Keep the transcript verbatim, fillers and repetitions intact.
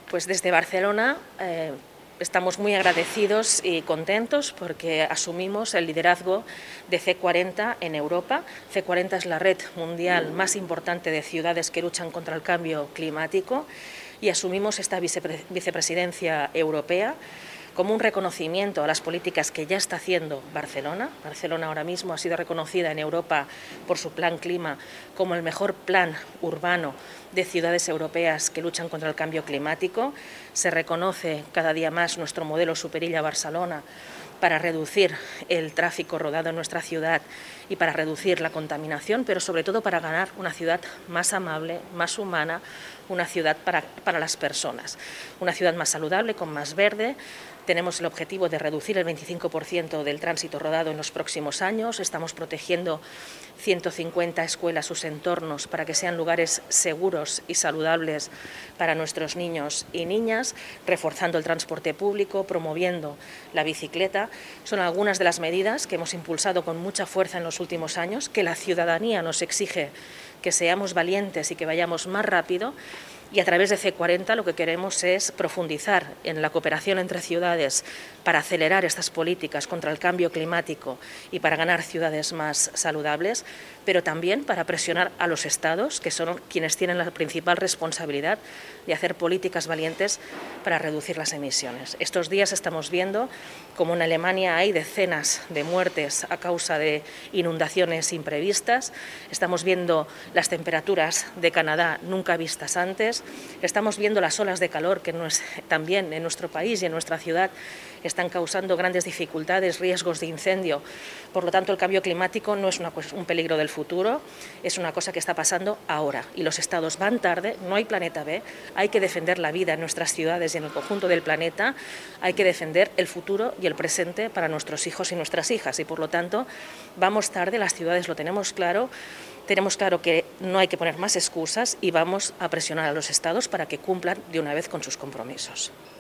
Pues desde Barcelona eh, estamos muy agradecidos y contentos porque asumimos el liderazgo de C cuarenta en Europa. C cuarenta es la red mundial más importante de ciudades que luchan contra el cambio climático y asumimos esta vicepre- vicepresidencia europea como un reconocimiento a las políticas que ya está haciendo Barcelona. Barcelona ahora mismo ha sido reconocida en Europa por su plan clima como el mejor plan urbano de ciudades europeas que luchan contra el cambio climático. Se reconoce cada día más nuestro modelo Superilla-Barcelona para reducir el tráfico rodado en nuestra ciudad y para reducir la contaminación, pero sobre todo para ganar una ciudad más amable, más humana, una ciudad para, para las personas, una ciudad más saludable, con más verde. Tenemos el objetivo de reducir el veinticinco por ciento del tránsito rodado en los próximos años. Estamos protegiendo ciento cincuenta escuelas, sus entornos, para que sean lugares seguros y saludables para nuestros niños y niñas, reforzando el transporte público, promoviendo la bicicleta. Son algunas de las medidas que hemos impulsado con mucha fuerza en los últimos años, que la ciudadanía nos exige que seamos valientes y que vayamos más rápido. Y a través de C cuarenta lo que queremos es profundizar en la cooperación entre ciudades para acelerar estas políticas contra el cambio climático y para ganar ciudades más saludables, pero también para presionar a los Estados, que son quienes tienen la principal responsabilidad de hacer políticas valientes para reducir las emisiones. Estos días estamos viendo cómo en Alemania hay decenas de muertes a causa de inundaciones imprevistas. Estamos viendo las temperaturas de Canadá nunca vistas antes. Estamos viendo las olas de calor que no es, también en nuestro país y en nuestra ciudad están causando grandes dificultades, riesgos de incendio. Por lo tanto, el cambio climático no es una, un peligro del futuro, es una cosa que está pasando ahora. Y los estados van tarde, no hay planeta B, hay que defender la vida en nuestras ciudades y en el conjunto del planeta, hay que defender el futuro y el presente para nuestros hijos y nuestras hijas. Y por lo tanto, vamos tarde, las ciudades lo tenemos claro. Tenemos claro que no hay que poner más excusas y vamos a presionar a los estados para que cumplan de una vez con sus compromisos.